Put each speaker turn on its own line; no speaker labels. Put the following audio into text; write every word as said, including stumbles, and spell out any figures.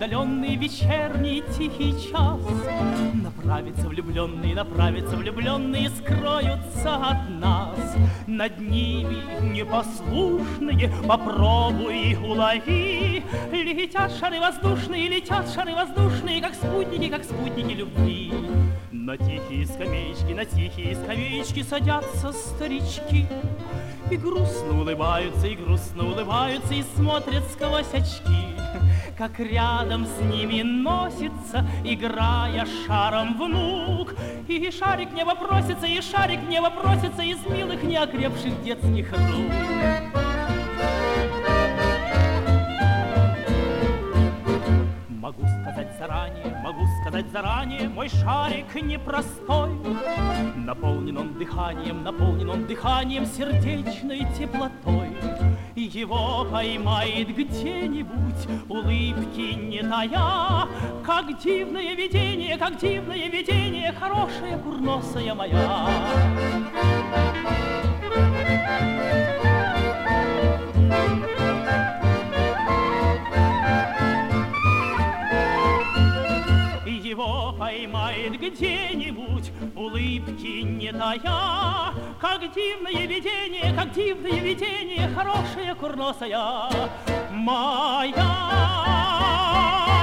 отдаленный вечерний тихий час. Направятся влюбленные, направятся влюбленные, скроются от нас. Над ними непослушные, попробуй их улови. Летят шары воздушные, летят шары воздушные, как спутники, как спутники любви. На тихие скамеечки, на тихие скамеечки садятся старички. И грустно улыбаются, и грустно улыбаются, и смотрят сквозь очки, как рядом с ними носится, играя шаром, внук. И шарик в небо просится, и шарик в небо просится из милых неокрепших детских рук. Могу сказать заранее, могу сказать заранее, мой шарик непростой. Наполнен он дыханием, наполнен он дыханием, сердечной теплотой. Его поймает где-нибудь, улыбки не тая, как дивное видение, как дивное видение, хорошая курносая моя. Его поймает где-нибудь, улыбки не тая, как дивное видение, как дивное видение, хорошая курносая моя.